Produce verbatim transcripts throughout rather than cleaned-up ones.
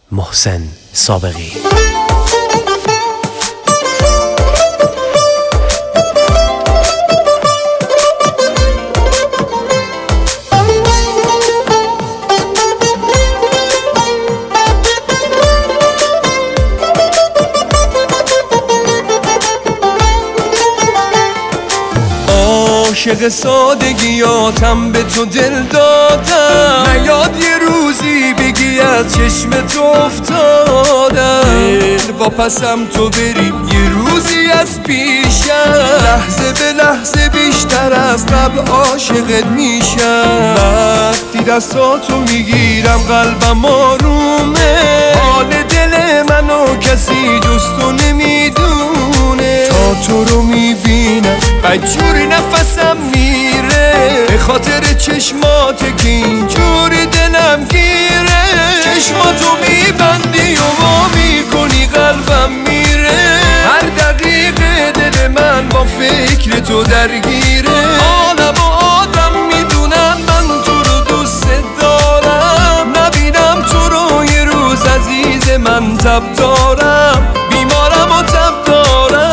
محسن سابقی. عاشق سادگیاتم به تو دل دادم، نیاد یه روزی بگی از چشم تو افتادم. دل واپسم تو بری یه روزی از پیشم، لحظه به لحظه بیشتر از قبل عاشقت میشم. وقتی دستاتو میگیرم قلبم آرومه، حال دل منو کسی جز تو نمیدونه. تا تو رو میبینم بدجوری نفسم میره، به خاطر چشماته که اینجوری دلم گیره. چشماتو میبندی و وا میکنی قلبم میره، هر دقیقه دل من با فکر تو درگیره. عالم و آدم میدونن من تو رو دوست دارم، نبینم تو رو یه روز عزیز من تب دارم، بیمارم و تب دارم.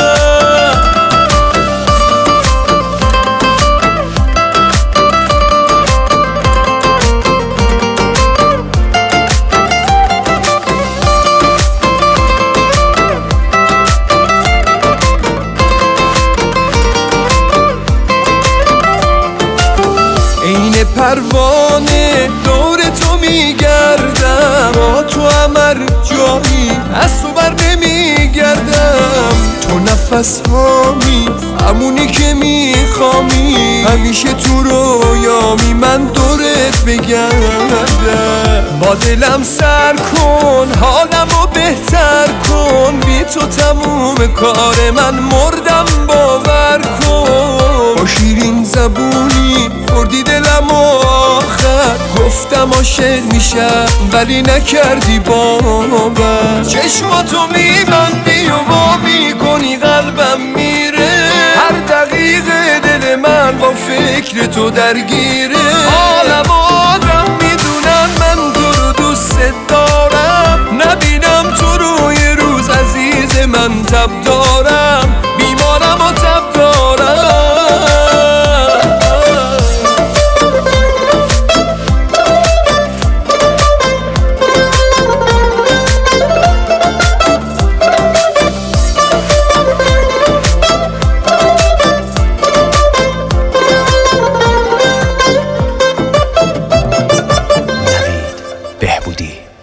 این پروانه دور تو میگردم، با تو همر جایی از تو بر نمیگردم. تو نفس هامی همونی که میخوامی، همیشه تو رویامی من دورت بگردم. با دلم سر کن حالمو بهتر کن، بی تو تموم کار من مردم باور کن. با شیرین زبونی بردی دلم و آخر، گفتم عاشق میشم ولی نکردی باور. چشماتو میبندی و وا میکنی قلبم میره، هر دقیقه دل من با فکر تو درگیره. عالم و آدم میدونن من تو رو دوست دارم، نبینم تو رو یه روز عزیز من تب دارم، بیمارم و تب دارم. بهبودی.